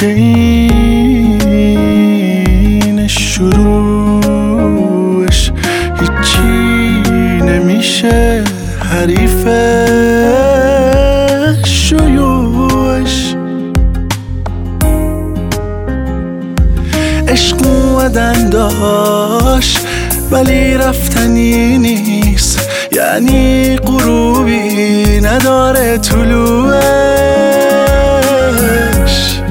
که این شروعش هیچی نمیشه حریف شیوعش. عشق اومدن داشت ولی رفتنی نیست، یعنی غروبی نداره طلوعش.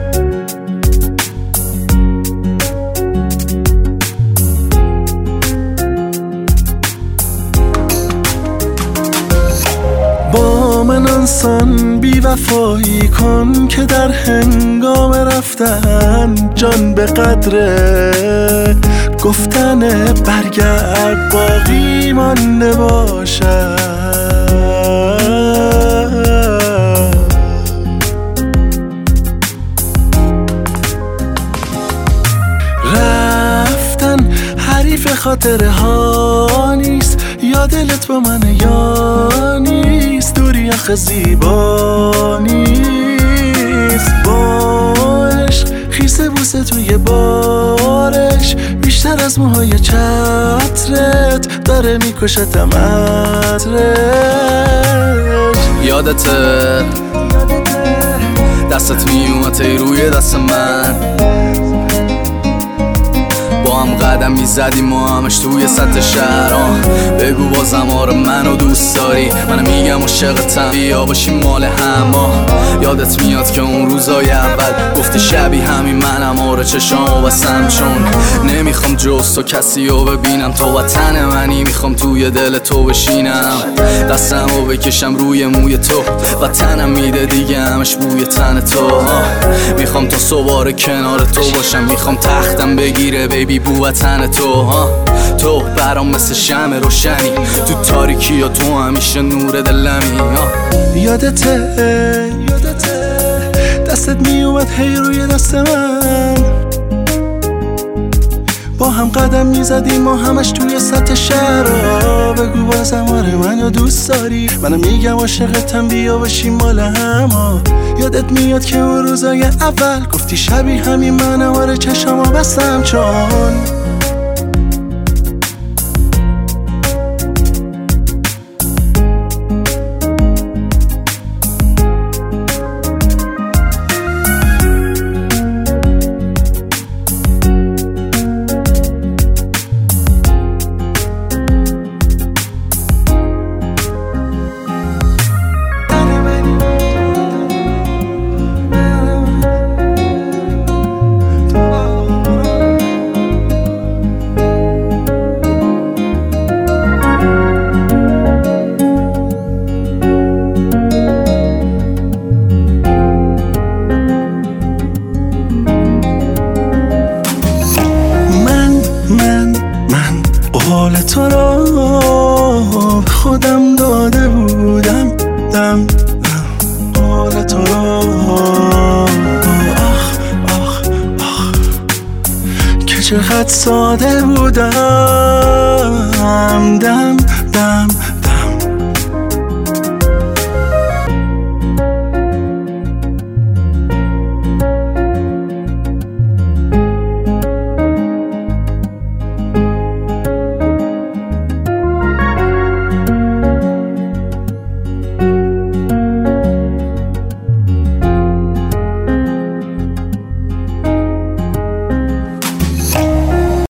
با من انسان بی وفایی کن که در هنگام رفتن جان به قدر گفتن برگرد باقی مانده باشد. رفتن حریف خاطره ها نیست، یا دلت با من یا نیست، دوری آخه زیبا نیست. با عشق خیسه بوسه توی بارش بیشتر از موهای چترت داره میکشتم عطرش. یادته دستت میومد روی دست من، با هم قدم میزدیم و همش توی سطح شهر. بگو بازم آره منو دوست داری، من میگم عاشقتم بیا باشیم مال هم. یادت میاد که اون روزای اول گفتی شبیه همین منم، آره چشامو بستم چون نمیخوام جز تو کسی رو ببینم. تو وطن منی میخوام توی دل تو بشینم، دستمو بکشم روی موی تو، وطنم میده دیگه همش بوی تن تو. میخوام تا صبح کنار تو باشم، میخوام تختم بگیره بیبی بو وطن تو. تو برام مثل شمع روشنی تو تاریکی، یا تو همیشه نور دلمی. یادته دستت میومد هی روی دست من، با هم قدم میزدیم و همش توی سطح شهر. بگو بازم آره منو دوست داری، منو میگم عاشقتم بیا باشیم مال هم. یادت میاد که اون روزای اول گفتی شبیه همین منم، آره چشامو بستم چون حال تو رو خودم داده بودم، حال تو رو آخ آخ آخ که چقدر ساده بودم. دم